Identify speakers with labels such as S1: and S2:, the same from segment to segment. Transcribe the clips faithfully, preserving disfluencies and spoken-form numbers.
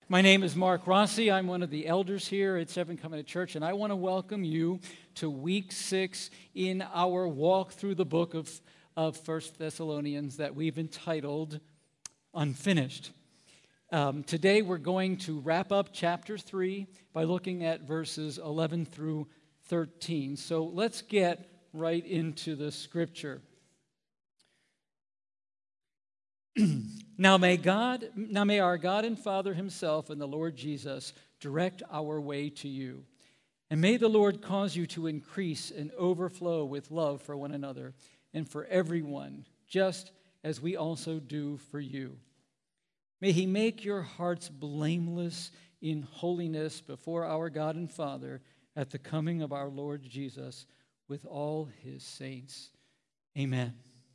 S1: My name is Mark Rossi. I'm one of the elders here at Seven Covenant Church, and I want to welcome you to week six in our walk through the book of, of First Thessalonians that we've entitled Unfinished. Um, today we're going to wrap up chapter three by looking at verses eleven through thirteen. So let's get right into the scripture. Now may God, now may our God and Father himself and the Lord Jesus direct our way to you. And may the Lord cause you to increase and overflow with love for one another and for everyone, just as we also do for you. May he make your hearts blameless in holiness before our God and Father at the coming of our Lord Jesus with all his saints. Amen.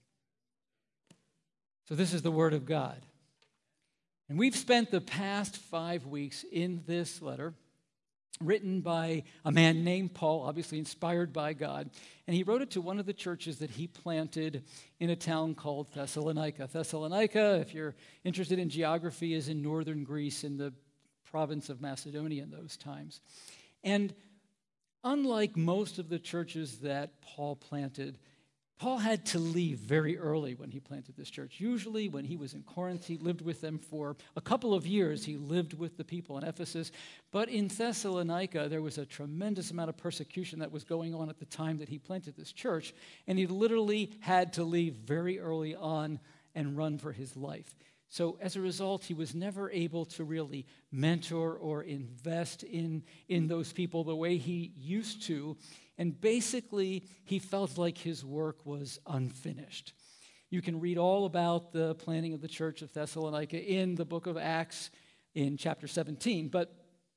S1: So this is the Word of God. And we've spent the past five weeks in this letter, written by a man named Paul, obviously inspired by God. And he wrote it to one of the churches that he planted in a town called Thessalonica. Thessalonica, if you're interested in geography, is in northern Greece in the province of Macedonia in those times. And unlike most of the churches that Paul planted, Paul had to leave very early when he planted this church. Usually when he was in Corinth, he lived with them for a couple of years. He lived with the people in Ephesus. But in Thessalonica, there was a tremendous amount of persecution that was going on at the time that he planted this church. And he literally had to leave very early on and run for his life. So as a result, he was never able to really mentor or invest in, in those people the way he used to. And basically, he felt like his work was unfinished. You can read all about the planting of the church of Thessalonica in the book of Acts in chapter seventeen. But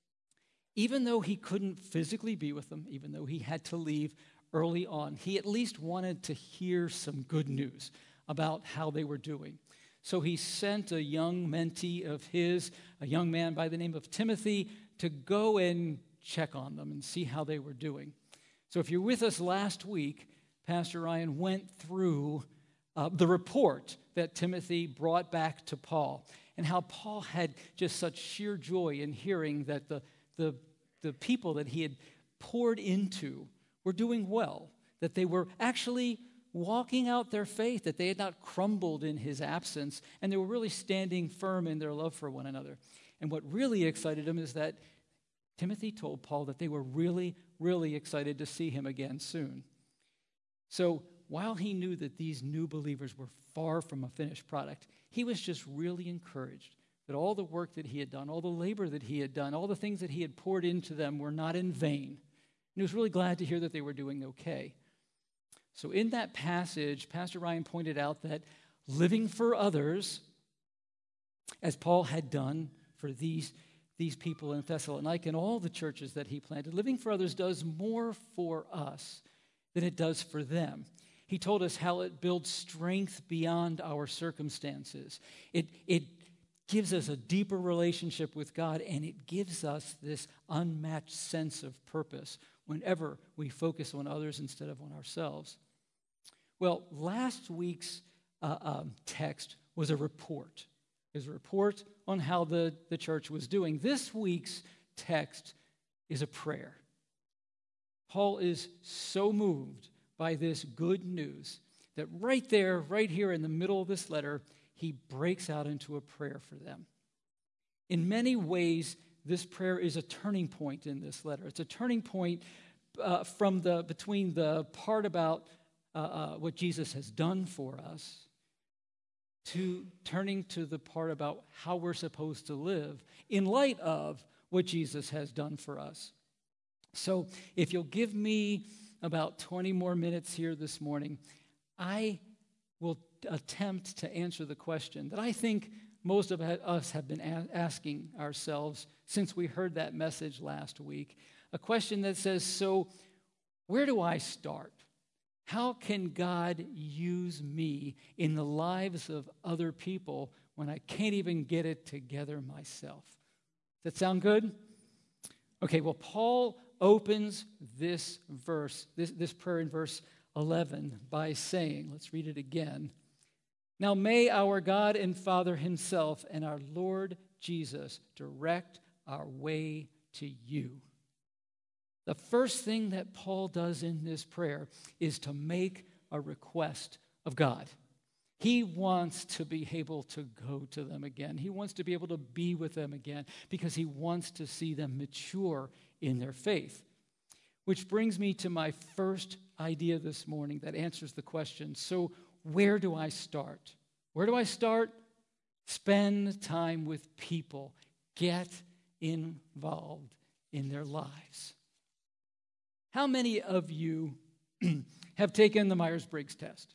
S1: even though he couldn't physically be with them, even though he had to leave early on, he at least wanted to hear some good news about how they were doing. So he sent a young mentee of his, a young man by the name of Timothy, to go and check on them and see how they were doing. So if you're with us last week, Pastor Ryan went through uh, the report that Timothy brought back to Paul and how Paul had just such sheer joy in hearing that the, the, the people that he had poured into were doing well, that they were actually walking out their faith, that they had not crumbled in his absence, and they were really standing firm in their love for one another. And what really excited him is that Timothy told Paul that they were really, really excited to see him again soon. So while he knew that these new believers were far from a finished product, he was just really encouraged that all the work that he had done, all the labor that he had done, all the things that he had poured into them were not in vain. And he was really glad to hear that they were doing okay. So in that passage, Pastor Ryan pointed out that living for others, as Paul had done for these These people in Thessalonica and all the churches that he planted, living for others does more for us than it does for them. He told us how it builds strength beyond our circumstances. It, it gives us a deeper relationship with God, and it gives us this unmatched sense of purpose whenever we focus on others instead of on ourselves. Well, last week's uh, um, text was a report. It was a report on how the, the church was doing. This week's text is a prayer. Paul is so moved by this good news that right there, right here in the middle of this letter, he breaks out into a prayer for them. In many ways, this prayer is a turning point in this letter. It's a turning point uh, from the between the part about uh, uh, what Jesus has done for us to turning to the part about how we're supposed to live in light of what Jesus has done for us. So if you'll give me about twenty more minutes here this morning, I will attempt to answer the question that I think most of us have been a- asking ourselves since we heard that message last week. A question that says, so where do I start? How can God use me in the lives of other people when I can't even get it together myself? Does that sound good? Okay, well, Paul opens this verse, this, this prayer in verse eleven by saying, let's read it again. Now may our God and Father himself and our Lord Jesus, direct our way to you. The first thing that Paul does in this prayer is to make a request of God. He wants to be able to go to them again. He wants to be able to be with them again because he wants to see them mature in their faith. Which brings me to my first idea this morning that answers the question, so where do I start? Where do I start? Spend time with people. Get involved in their lives. How many of you have taken the Myers-Briggs test?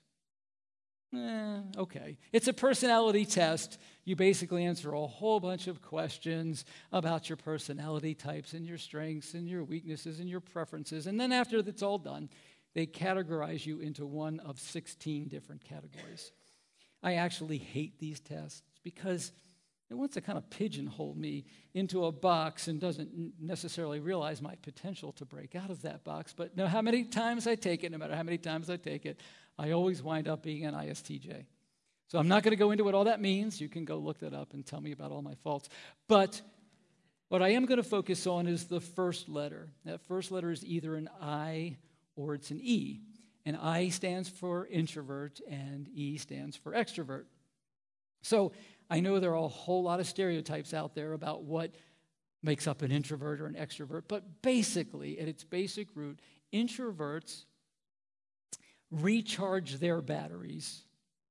S1: Eh, okay. It's a personality test. You basically answer a whole bunch of questions about your personality types and your strengths and your weaknesses and your preferences. And then after it's all done, they categorize you into one of sixteen different categories. I actually hate these tests because it wants to kind of pigeonhole me into a box and doesn't necessarily realize my potential to break out of that box. But no, how many times I take it, no matter how many times I take it, I always wind up being an I S T J. So I'm not going to go into what all that means. You can go look that up and tell me about all my faults. But what I am going to focus on is the first letter. That first letter is either an I or it's an E. And I stands for introvert and E stands for extrovert. So I know there are a whole lot of stereotypes out there about what makes up an introvert or an extrovert, but basically, at its basic root, introverts recharge their batteries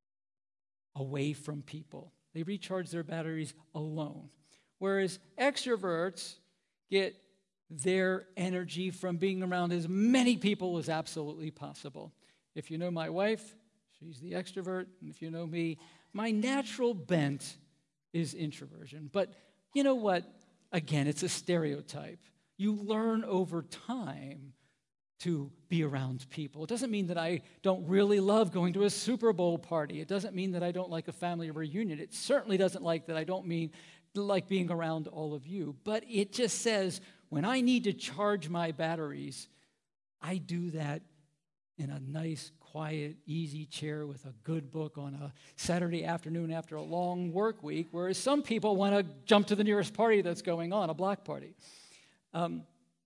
S1: away from people. They recharge their batteries alone. Whereas extroverts get their energy from being around as many people as absolutely possible. If you know my wife, she's the extrovert, and if you know me, my natural bent is introversion. But you know what? Again, it's a stereotype. You learn over time to be around people. It doesn't mean that I don't really love going to a Super Bowl party. It doesn't mean that I don't like a family reunion. It certainly doesn't like that I don't mean like being around all of you. But it just says when I need to charge my batteries, I do that in a nice, quiet, easy chair with a good book on a Saturday afternoon after a long work week, whereas some people want to jump to the nearest party that's going on, a block party. Um,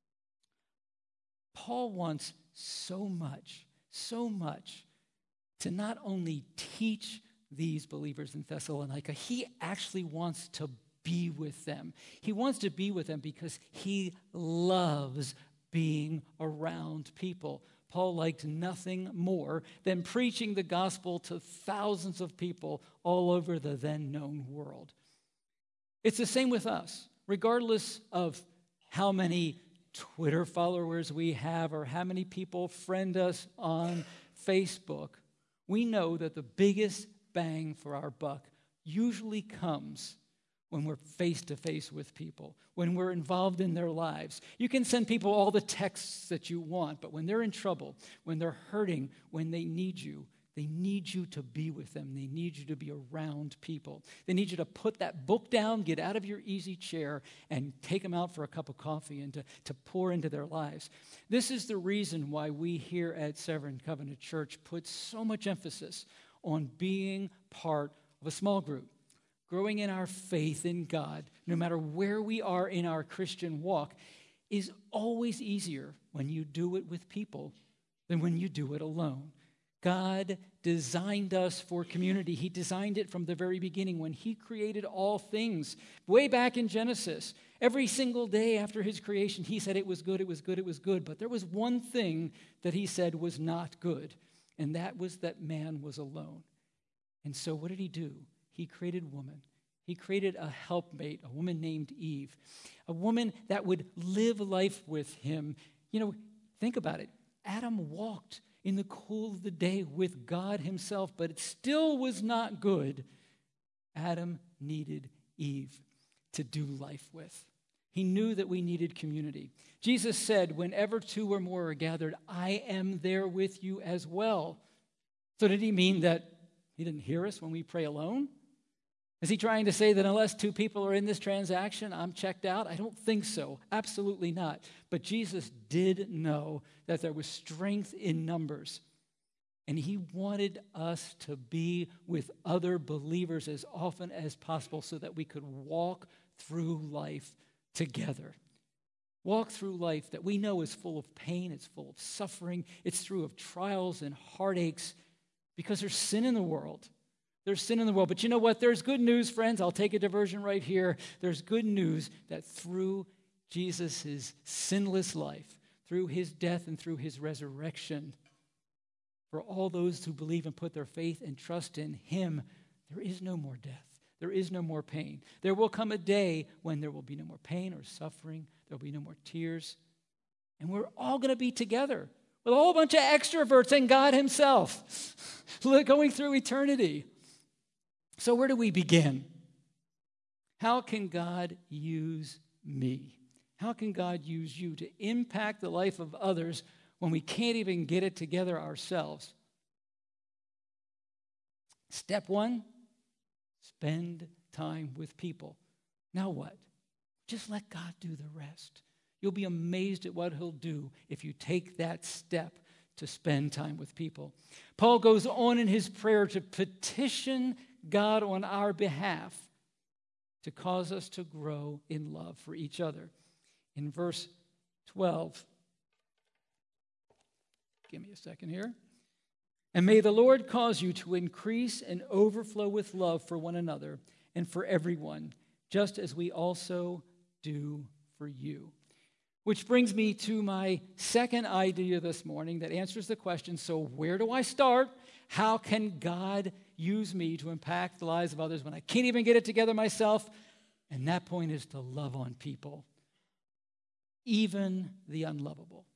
S1: Paul wants so much, so much to not only teach these believers in Thessalonica, he actually wants to be with them. He wants to be with them because he loves being around people. Paul liked nothing more than preaching the gospel to thousands of people all over the then known world. It's the same with us, regardless of how many Twitter followers we have or how many people friend us on Facebook. We know that the biggest bang for our buck usually comes when we're face-to-face with people, when we're involved in their lives. You can send people all the texts that you want, but when they're in trouble, when they're hurting, when they need you, they need you to be with them. They need you to be around people. They need you to put that book down, get out of your easy chair, and take them out for a cup of coffee and to, to pour into their lives. This is the reason why we here at Severn Covenant Church put so much emphasis on being part of a small group. Growing in our faith in God, no matter where we are in our Christian walk, is always easier when you do it with people than when you do it alone. God designed us for community. He designed it from the very beginning when he created all things. Way back in Genesis, every single day after his creation, he said it was good, it was good, it was good. But there was one thing that he said was not good, and that was that man was alone. And so what did he do? He created woman. He created a helpmate, a woman named Eve, a woman that would live life with him. You know, think about it. Adam walked in the cool of the day with God himself, but it still was not good. Adam needed Eve to do life with. He knew that we needed community. Jesus said, whenever two or more are gathered, I am there with you as well. So did he mean that he didn't hear us when we pray alone? Is he trying to say that unless two people are in this transaction, I'm checked out? I don't think so. Absolutely not. But Jesus did know that there was strength in numbers. And he wanted us to be with other believers as often as possible so that we could walk through life together. Walk through life that we know is full of pain, it's full of suffering, it's through of trials and heartaches because there's sin in the world. There's sin in the world. But you know what? There's good news, friends. I'll take a diversion right here. There's good news that through Jesus' sinless life, through his death and through his resurrection, for all those who believe and put their faith and trust in him, there is no more death. There is no more pain. There will come a day when there will be no more pain or suffering. There will be no more tears. And we're all going to be together with a whole bunch of extroverts and God himself going through eternity. So where do we begin? How can God use me? How can God use you to impact the life of others when we can't even get it together ourselves? Step one, spend time with people. Now what? Just let God do the rest. You'll be amazed at what he'll do if you take that step to spend time with people. Paul goes on in his prayer to petition God on our behalf to cause us to grow in love for each other. In verse twelve, give me a second here. And may the Lord cause you to increase and overflow with love for one another and for everyone, just as we also do for you. Which brings me to my second idea this morning that answers the question, so where do I start? How can God use me to impact the lives of others when I can't even get it together myself? And that point is to love on people, even the unlovable.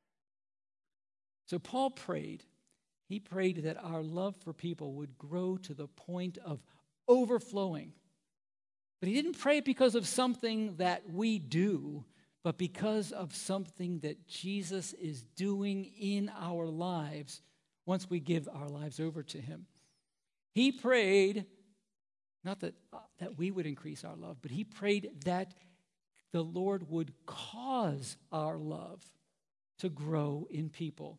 S1: So Paul prayed. He prayed that our love for people would grow to the point of overflowing. But he didn't pray because of something that we do, but because of something that Jesus is doing in our lives once we give our lives over to him. He prayed, not that, uh, that we would increase our love, but he prayed that the Lord would cause our love to grow in people.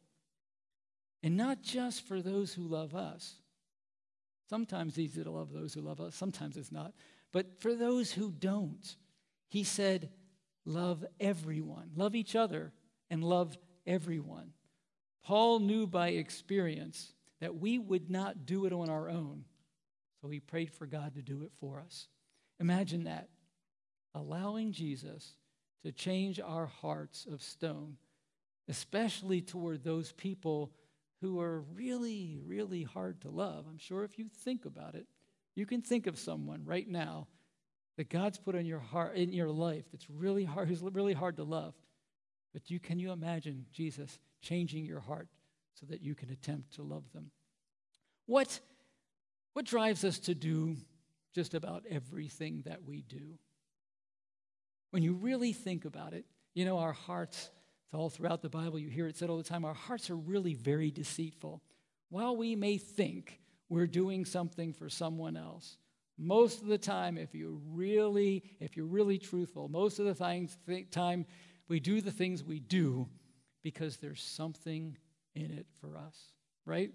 S1: And not just for those who love us. Sometimes it's easy to love those who love us. Sometimes it's not. But for those who don't, he said, love everyone. Love each other and love everyone. Paul knew by experience that we would not do it on our own. So he prayed for God to do it for us. Imagine that. Allowing Jesus to change our hearts of stone, especially toward those people who are really, really hard to love. I'm sure if you think about it, you can think of someone right now that God's put in your heart, in your life, that's really hard, who's really hard to love. But you can you imagine Jesus changing your heart so that you can attempt to love them? What, what drives us to do just about everything that we do? When you really think about it, you know, our hearts, it's all throughout the Bible, you hear it said all the time, our hearts are really very deceitful. While we may think we're doing something for someone else, most of the time, if you really, if you're really truthful, most of the things, th- time we do the things we do because there's something in it for us, right?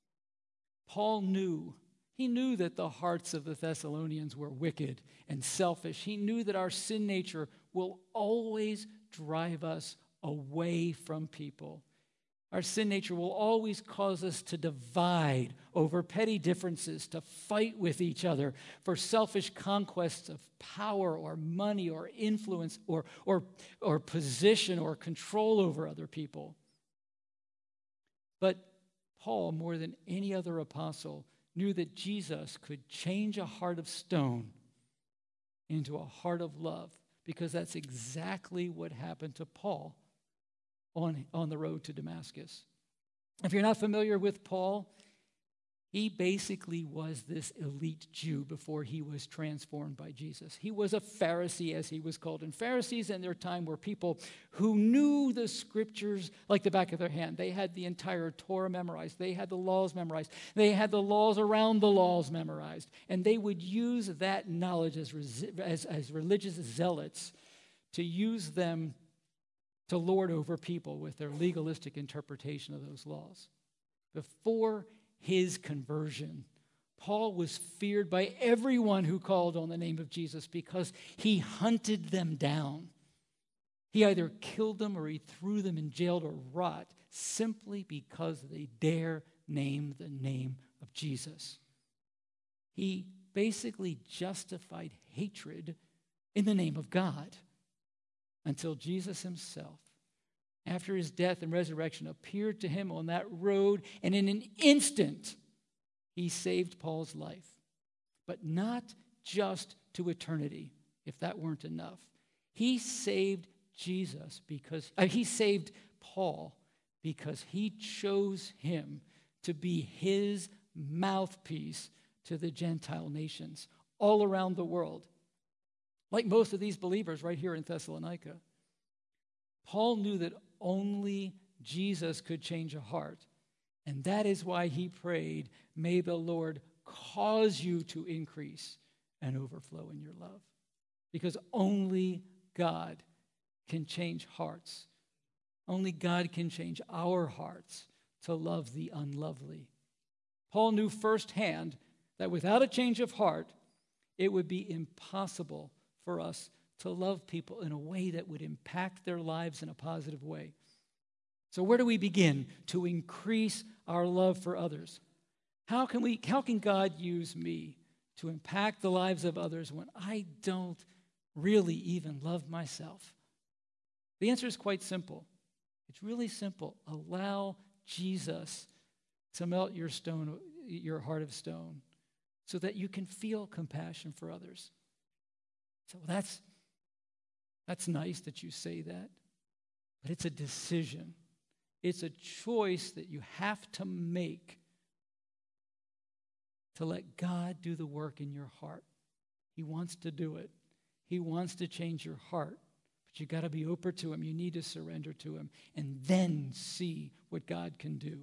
S1: Paul knew, he knew that the hearts of the Thessalonians were wicked and selfish. He knew that our sin nature will always drive us away from people. Our sin nature will always cause us to divide over petty differences, to fight with each other for selfish conquests of power or money or influence or, or, or position or control over other people. But Paul, more than any other apostle, knew that Jesus could change a heart of stone into a heart of love, because that's exactly what happened to Paul on, on the road to Damascus. If you're not familiar with Paul, he basically was this elite Jew before he was transformed by Jesus. He was a Pharisee, as he was called. And Pharisees in their time were people who knew the scriptures like the back of their hand. They had the entire Torah memorized. They had the laws memorized. They had the laws around the laws memorized. And they would use that knowledge as, as, as religious zealots to use them to lord over people with their legalistic interpretation of those laws. Before his conversion, Paul was feared by everyone who called on the name of Jesus because he hunted them down. He either killed them or he threw them in jail to rot simply because they dare name the name of Jesus. He basically justified hatred in the name of God until Jesus himself, after his death and resurrection, appeared to him on that road, and in an instant, he saved Paul's life. But not just to eternity, if that weren't enough. He saved Jesus because, uh, he saved Paul because he chose him to be his mouthpiece to the Gentile nations all around the world. Like most of these believers right here in Thessalonica. Paul knew that only Jesus could change a heart. And that is why he prayed, may the Lord cause you to increase and overflow in your love. Because only God can change hearts. Only God can change our hearts to love the unlovely. Paul knew firsthand that without a change of heart, it would be impossible for us to love people in a way that would impact their lives in a positive way. So where do we begin to increase our love for others? How can we, how can God use me to impact the lives of others when I don't really even love myself? The answer is quite simple. It's really simple. Allow Jesus to melt your stone, your heart of stone, so that you can feel compassion for others. So that's That's nice that you say that, but it's a decision. It's a choice that you have to make to let God do the work in your heart. He wants to do it. He wants to change your heart, but you got to be open to him. You need to surrender to him and then see what God can do.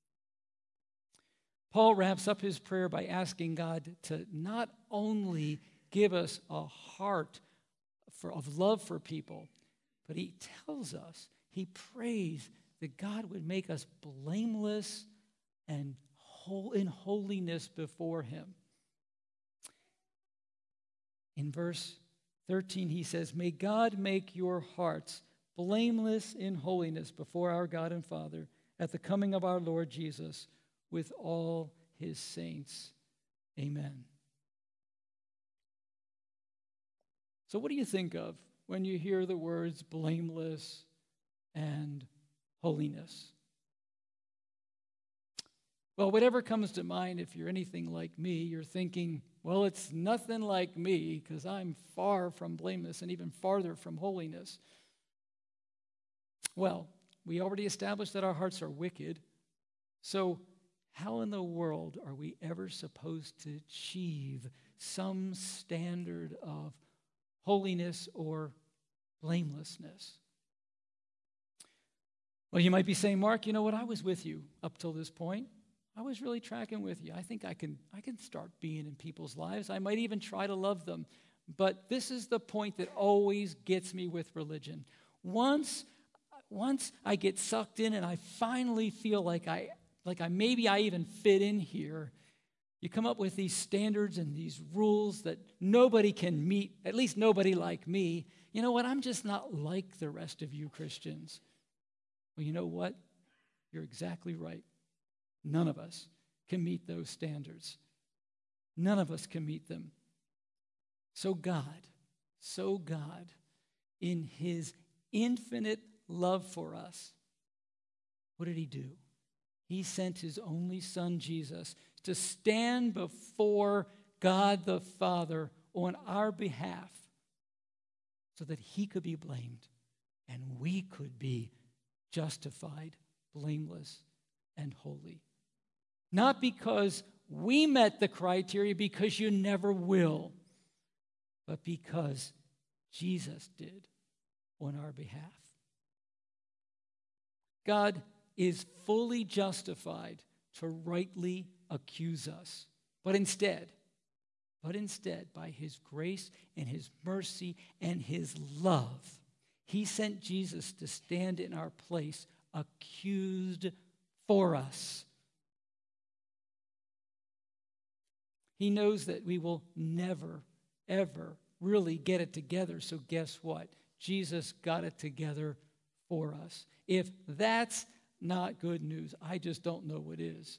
S1: Paul wraps up his prayer by asking God to not only give us a heart For, of love for people, but he tells us, he prays that God would make us blameless and whole in holiness before him. In verse thirteen, he says, may God make your hearts blameless in holiness before our God and Father at the coming of our Lord Jesus with all his saints. Amen. So what do you think of when you hear the words blameless and holiness? Well, whatever comes to mind, if you're anything like me, you're thinking, well, it's nothing like me because I'm far from blameless and even farther from holiness. Well, we already established that our hearts are wicked. So how in the world are we ever supposed to achieve some standard of holiness or blamelessness? Well, you might be saying, Mark, you know what? I was with you up till this point. I was really tracking with you. I think I can, I can start being in people's lives. I might even try to love them. But this is the point that always gets me with religion. Once, once I get sucked in and I finally feel like I, like I maybe I even fit in here, you come up with these standards and these rules that nobody can meet, at least nobody like me. You know what? I'm just not like the rest of you Christians. Well, you know what? You're exactly right. None of us can meet those standards. None of us can meet them. So God, so God, in his infinite love for us, what did he do? He sent his only son, Jesus, to stand before God the Father on our behalf so that he could be blamed and we could be justified, blameless, and holy. Not because we met the criteria, because you never will, but because Jesus did on our behalf. God is fully justified to rightly accuse us. But instead, but instead, by his grace and his mercy and his love, he sent Jesus to stand in our place, accused for us. He knows that we will never, ever really get it together. So guess what? Jesus got it together for us. If that's not good news, I just don't know what is.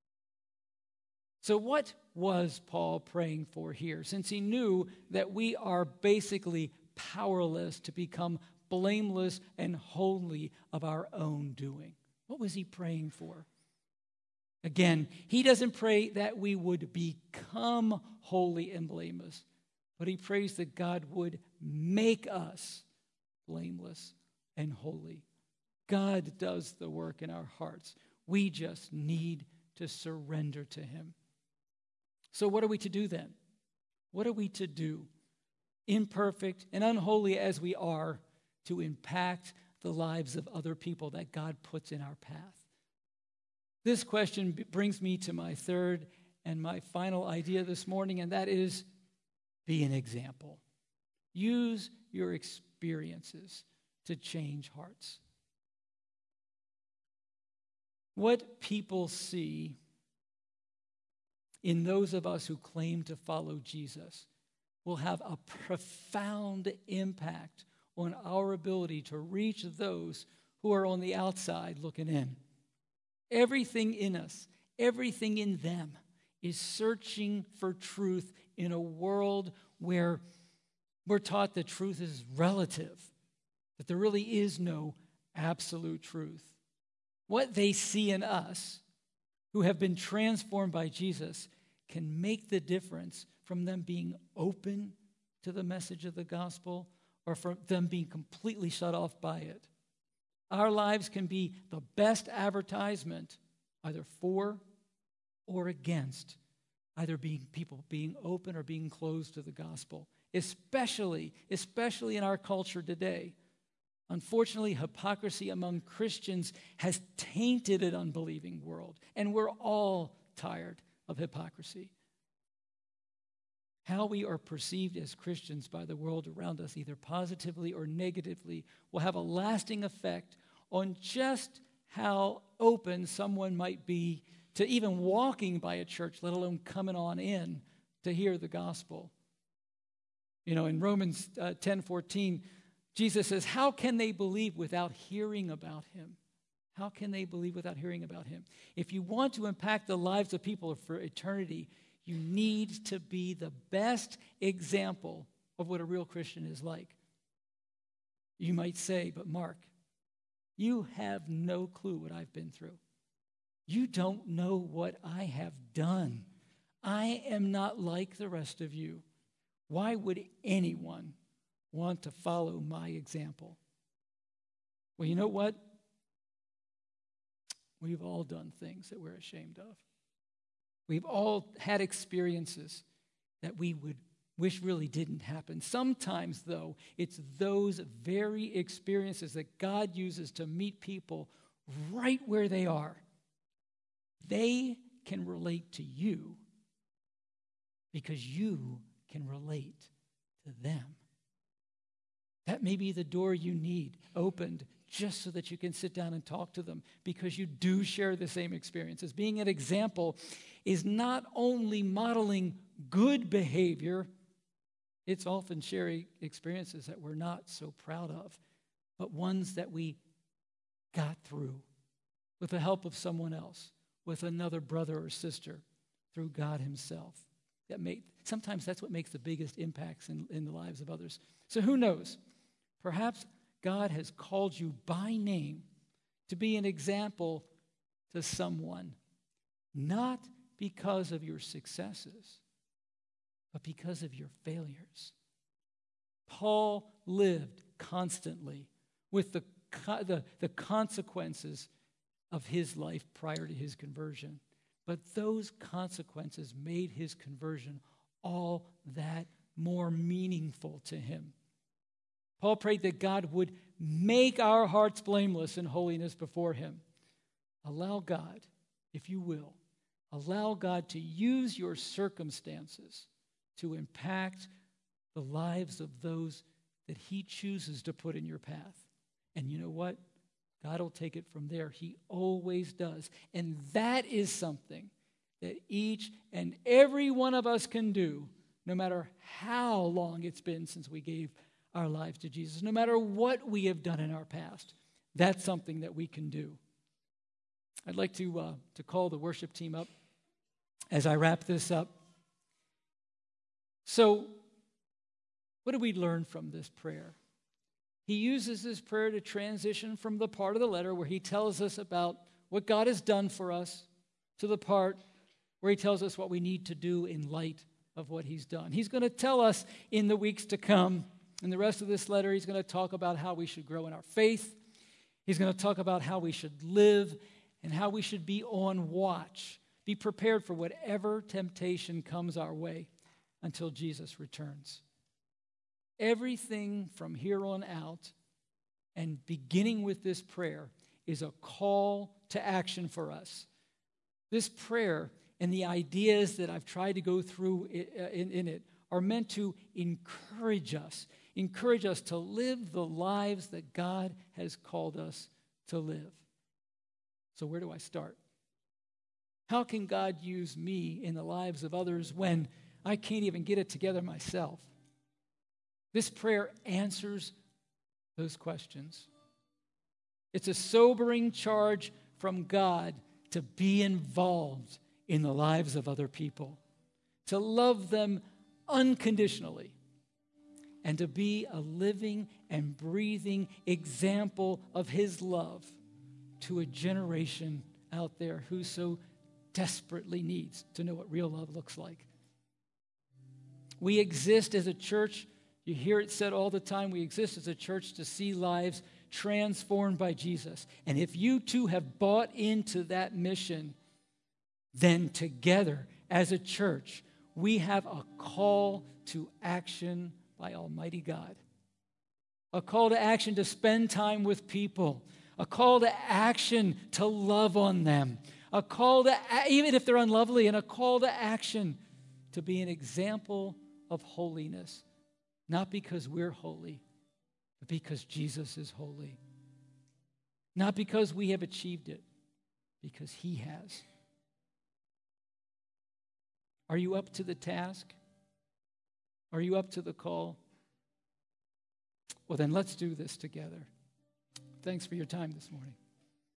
S1: So what was Paul praying for here? Since he knew that we are basically powerless to become blameless and holy of our own doing. What was he praying for? Again, he doesn't pray that we would become holy and blameless, but he prays that God would make us blameless and holy. God does the work in our hearts. We just need to surrender to him. So what are we to do then? What are we to do, imperfect and unholy as we are, to impact the lives of other people that God puts in our path? This question brings me to my third and my final idea this morning, and that is, be an example. Use your experiences to change hearts. What people see in those of us who claim to follow Jesus will have a profound impact on our ability to reach those who are on the outside looking in. Everything in us, everything in them is searching for truth in a world where we're taught that truth is relative, that there really is no absolute truth. What they see in us, who have been transformed by Jesus, can make the difference from them being open to the message of the gospel or from them being completely shut off by it. Our lives can be the best advertisement, either for or against, either being people being open or being closed to the gospel, especially, especially in our culture today. Unfortunately, hypocrisy among Christians has tainted an unbelieving world, and we're all tired of hypocrisy. How we are perceived as Christians by the world around us, either positively or negatively, will have a lasting effect on just how open someone might be to even walking by a church, let alone coming on in to hear the gospel. You know, in Romans uh, ten fourteen, Jesus says, how can they believe without hearing about him? How can they believe without hearing about him? If you want to impact the lives of people for eternity, you need to be the best example of what a real Christian is like. You might say, but Mark, you have no clue what I've been through. You don't know what I have done. I am not like the rest of you. Why would anyone want to follow my example? Well, you know what? We've all done things that we're ashamed of. We've all had experiences that we would wish really didn't happen. Sometimes, though, it's those very experiences that God uses to meet people right where they are. They can relate to you because you can relate to them. That may be the door you need opened just so that you can sit down and talk to them because you do share the same experiences. Being an example is not only modeling good behavior, it's often sharing experiences that we're not so proud of, but ones that we got through with the help of someone else, with another brother or sister, through God himself. That make, sometimes that's what makes the biggest impacts in, in the lives of others. So who knows? Perhaps God has called you by name to be an example to someone, not because of your successes, but because of your failures. Paul lived constantly with the, the, the consequences of his life prior to his conversion. But those consequences made his conversion all that more meaningful to him. Paul prayed that God would make our hearts blameless in holiness before him. Allow God, if you will, allow God to use your circumstances to impact the lives of those that he chooses to put in your path. And you know what? God will take it from there. He always does. And that is something that each and every one of us can do, no matter how long it's been since we gave our lives to Jesus, no matter what we have done in our past. That's something that we can do. I'd like to, uh, to call the worship team up as I wrap this up. So, what do we learn from this prayer? He uses this prayer to transition from the part of the letter where he tells us about what God has done for us to the part where he tells us what we need to do in light of what he's done. He's going to tell us in the weeks to come, in the rest of this letter, he's going to talk about how we should grow in our faith. He's going to talk about how we should live and how we should be on watch, be prepared for whatever temptation comes our way until Jesus returns. Everything from here on out, and beginning with this prayer, is a call to action for us. This prayer and the ideas that I've tried to go through in, in it are meant to encourage us, encourage us to live the lives that God has called us to live. So where do I start? How can God use me in the lives of others when I can't even get it together myself? This prayer answers those questions. It's a sobering charge from God to be involved in the lives of other people, to love them unconditionally, and to be a living and breathing example of his love to a generation out there who so desperately needs to know what real love looks like. We exist as a church. You hear it said all the time, we exist as a church to see lives transformed by Jesus. And if you too have bought into that mission, then together as a church, we have a call to action by Almighty God. A call to action to spend time with people. A call to action to love on them. A call to, even if they're unlovely, and a call to action to be an example of holiness. Not because we're holy, but because Jesus is holy. Not because we have achieved it, because he has. Are you up to the task? Are you up to the call? Well, then let's do this together. Thanks for your time this morning.